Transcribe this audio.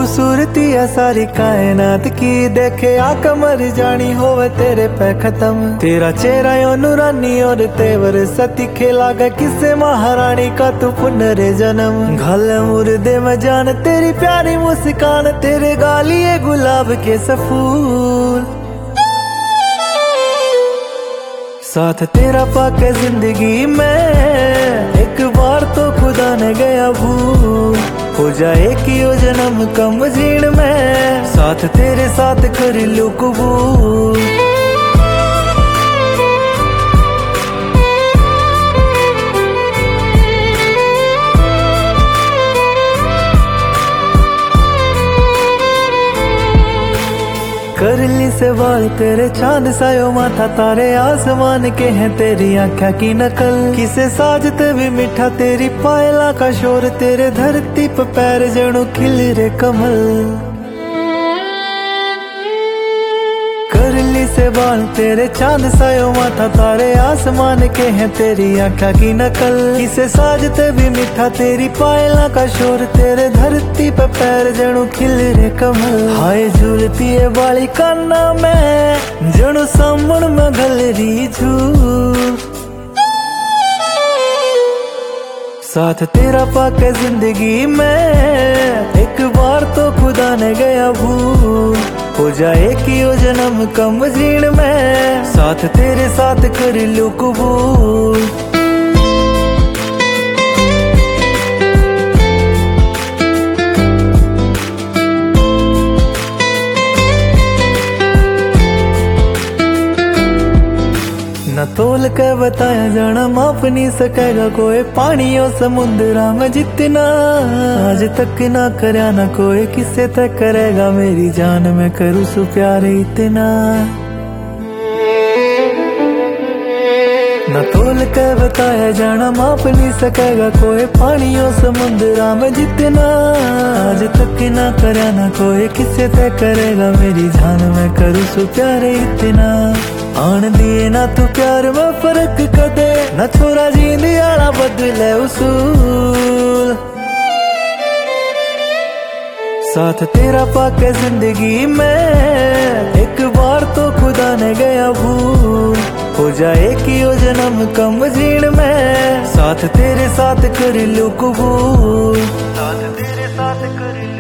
खूबसूरती है सारी कायनात की, देखे आका मर जानी होवे तेरे पे खत्म। तेरा चेहरा यो नूरानी और तेवर सती खेला गया किसे महारानी का तू पुनर्जन्म। घाल मुर्दे में जान तेरी प्यारी मुस्कान, तेरे गालिए गुलाब के सफूल। साथ तेरा पाके जिंदगी में एक बार तो खुदा ने गया भूल, हो जाए कि ओ जन्म कम जीण में साथ तेरे साथ कर लूं कबूल। करली से बाल तेरे चांद सायो माथा, तारे आसमान के हैं तेरी आँखा की नकल। किसे साजते भी मीठा तेरी पायला का शोर, तेरे धरती पे पैर जणु खिल रे कमल। करली से बाल तेरे चांद सायो माथा, तारे आसमान के हैं तेरी आँखा की नकल। किसे साजते भी मीठा तेरी पायला का शोर, तेरे धरती पे पैर जणु खिल रे कमल। हाय झूलती है बाली काना में जणु सामण में गलरी झूल। साथ तेरा पाके जिंदगी में एक बार तो खुदा ने गया भूल, हो जाए कि ओ जन्म कम जीण में साथ तेरे साथ कर लूं कबूल। न तोल के बताया जाना माप नहीं सकेगा कोई, पानियों समुद्रा में जितना आज तक ना करया ना कोई, किसे तक करेगा मेरी जान में करूँ सु प्यार इतना। न तोल के बताया जाना माप नहीं सकेगा कोई, पानियों समुद्रा में जितना आज तक ना करया ना कोई, किसे तक करेगा मेरी जान में करूँ सु प्यार इतना। आन दिए ना तू प्यार में फर्क कदे, ना छोरा जींदी आला बदले उसूल। साथ तेरा पाके जिंदगी में एक बार तो खुदा ने गया भूल, हो जाए कि ओ जन्म कम जीण में साथ तेरे साथ कर लूं कबूल। साथ तेरे साथ कर